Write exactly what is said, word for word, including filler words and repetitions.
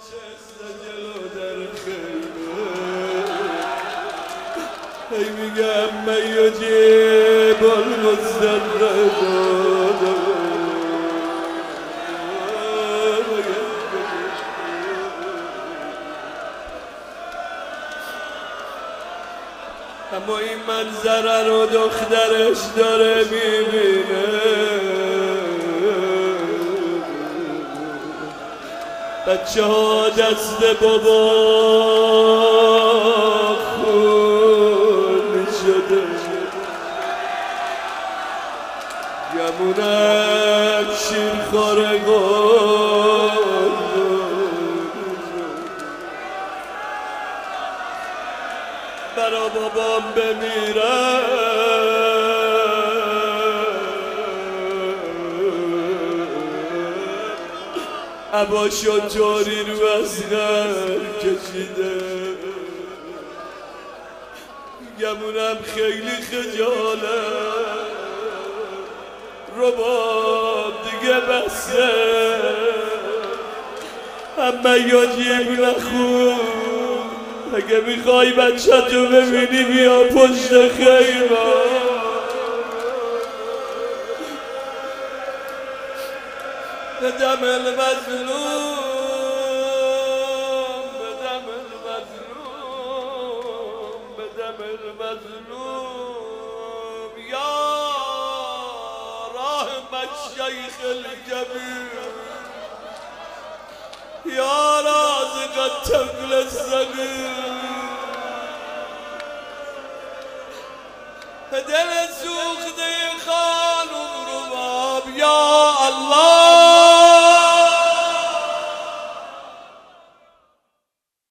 هی میگم من یجیب المستدرج اما این منظره رو دخترش داره میبینه بچه ها دست بابا خون شده گمونم شیر خارگان برا بابام بمیرم عباشو جاری رو از غر کشیده گمونم خیلی خجاله رباب دیگه بسه اما یاجیب نخون اگه میخوای بچه تو ببینی بیا پشت خیمه بدم المظلوم بدم المظلوم بدم المظلوم یا رحم الشیخ الجبیر یا رازق الطفل الصغیر دل سوخته